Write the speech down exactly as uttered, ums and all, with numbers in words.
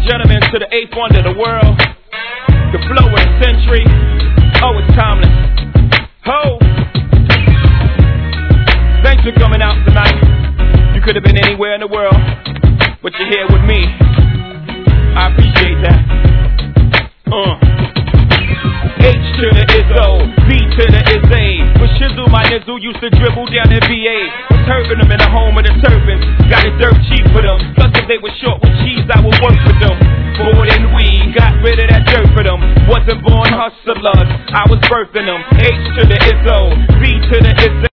gentlemen, to the eighth wonder of the world, the flow of the century. Oh, it's timeless. Ho! Thanks for coming out tonight. You could have been anywhere in the world, but you're here with me. I appreciate that. Uh. H to the Izzo, B to the Izzy. With Shizzle, my nizzle used to dribble down in V A. Was hurting them in the home of the servants. Got it dirt cheap for them. Plus if they were short with cheese, I would work for them. More than we got rid of that dirt for them. Wasn't born hustlers, I was birthing them. H to the Izzo, B to the Izzy.